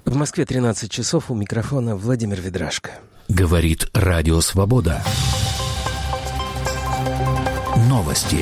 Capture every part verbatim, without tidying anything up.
В Москве тринадцать часов, у микрофона Владимир Ведрашко. Говорит Радио Свобода. Новости.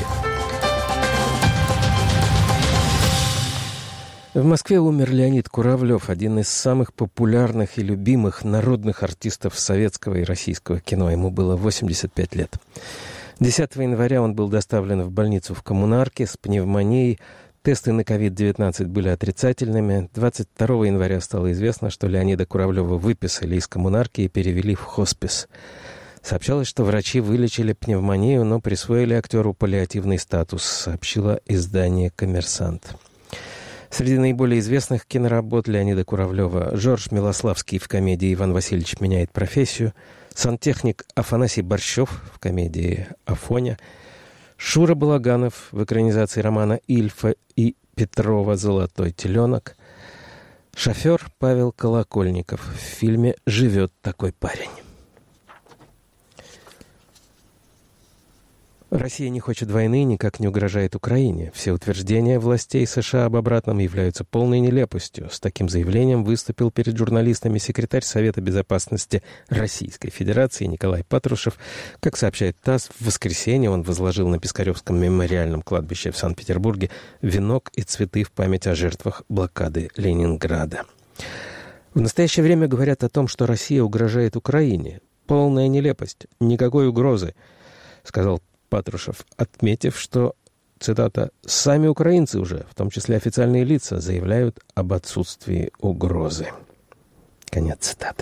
В Москве умер Леонид Куравлев, один из самых популярных и любимых народных артистов советского и российского кино. Ему было восемьдесят пять лет. десятого января он был доставлен в больницу в Коммунарке с пневмонией. Тесты на ковид девятнадцать были отрицательными. двадцать второго января стало известно, что Леонида Куравлева выписали из Коммунарки и перевели в хоспис. Сообщалось, что врачи вылечили пневмонию, но присвоили актеру паллиативный статус, сообщило издание «Коммерсант». Среди наиболее известных киноработ Леонида Куравлева: Жорж Милославский в комедии «Иван Васильевич меняет профессию», сантехник Афанасий Борщев в комедии «Афоня», Шура Балаганов в экранизации романа Ильфа и Петрова «Золотой теленок», шофер Павел Колокольников в фильме «Живет такой парень». Россия не хочет войны и никак не угрожает Украине. Все утверждения властей США об обратном являются полной нелепостью. С таким заявлением выступил перед журналистами секретарь Совета Безопасности Российской Федерации Николай Патрушев. Как сообщает ТАСС, в воскресенье он возложил на Пискаревском мемориальном кладбище в Санкт-Петербурге венок и цветы в память о жертвах блокады Ленинграда. В настоящее время говорят о том, что Россия угрожает Украине. Полная нелепость, никакой угрозы, сказал Патрушев, отметив, что, цитата, «сами украинцы уже, в том числе официальные лица, заявляют об отсутствии угрозы». Конец цитаты.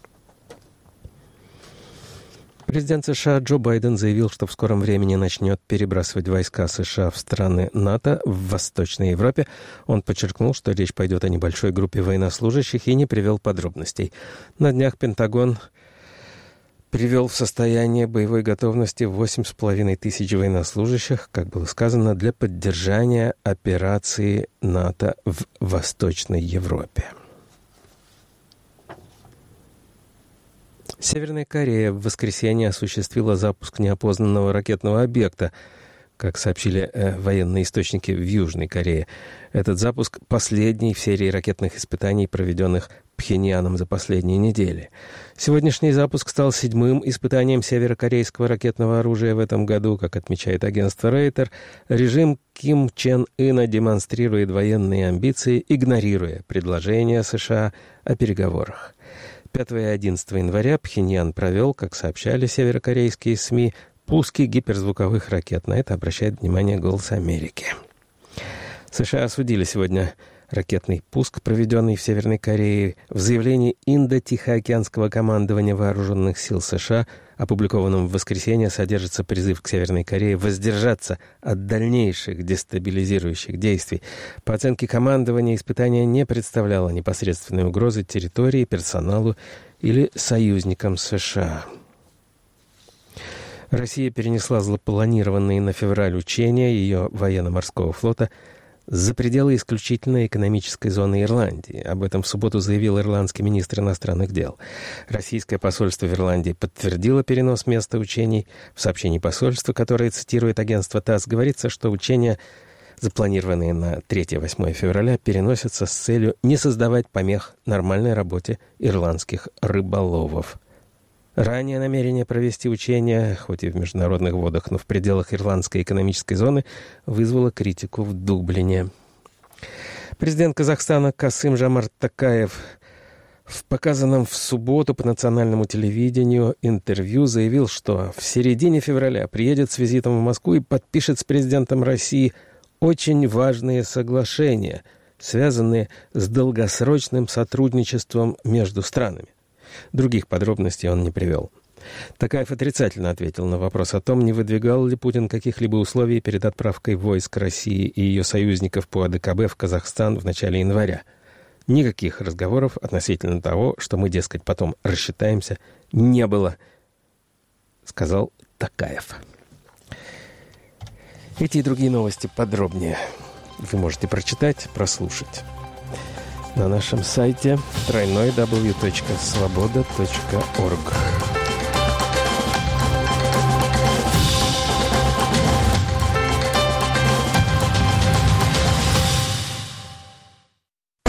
Президент США Джо Байден заявил, что в скором времени начнет перебрасывать войска США в страны НАТО в Восточной Европе. Он подчеркнул, что речь пойдет о небольшой группе военнослужащих, и не привел подробностей. На днях Пентагон привел в состояние боевой готовности восемь с половиной тысяч военнослужащих, как было сказано, для поддержания операции НАТО в Восточной Европе. Северная Корея в воскресенье осуществила запуск неопознанного ракетного объекта, как сообщили э, военные источники в Южной Корее. Этот запуск последний в серии ракетных испытаний, проведенных Пхеньяном за последние недели. Сегодняшний запуск стал седьмым испытанием северокорейского ракетного оружия в этом году. Как отмечает агентство Рейтер, режим Ким Чен Ына демонстрирует военные амбиции, игнорируя предложения США о переговорах. пятого и одиннадцатого января Пхеньян провел, как сообщали северокорейские СМИ, пуски гиперзвуковых ракет. На это обращает внимание «Голос Америки». США осудили сегодня ракетный пуск, проведенный в Северной Корее. В заявлении Индо-Тихоокеанского командования Вооруженных сил США, опубликованном в воскресенье, содержится призыв к Северной Корее воздержаться от дальнейших дестабилизирующих действий. По оценке командования, испытание не представляло непосредственной угрозы территории, персоналу или союзникам США. Россия перенесла запланированные на февраль учения ее военно-морского флота за пределы исключительной экономической зоны Ирландии. Об этом в субботу заявил ирландский министр иностранных дел. Российское посольство в Ирландии подтвердило перенос места учений. В сообщении посольства, которое цитирует агентство ТАСС, говорится, что учения, запланированные на третьего-восьмого февраля, переносятся с целью не создавать помех нормальной работе ирландских рыболовов. Ранее намерение провести учения, хоть и в международных водах, но в пределах Ирландской экономической зоны, вызвало критику в Дублине. Президент Казахстана Касым-Жомарт Токаев в показанном в субботу по национальному телевидению интервью заявил, что в середине февраля приедет с визитом в Москву и подпишет с президентом России очень важные соглашения, связанные с долгосрочным сотрудничеством между странами. Других подробностей он не привел. Токаев отрицательно ответил на вопрос о том, не выдвигал ли Путин каких-либо условий перед отправкой войск России и ее союзников по АДКБ в Казахстан в начале января. Никаких разговоров относительно того, что мы, дескать, потом рассчитаемся, не было, сказал Токаев. Эти и другие новости подробнее вы можете прочитать, прослушать на нашем сайте дабл ю дабл ю дабл ю точка свобода точка орг.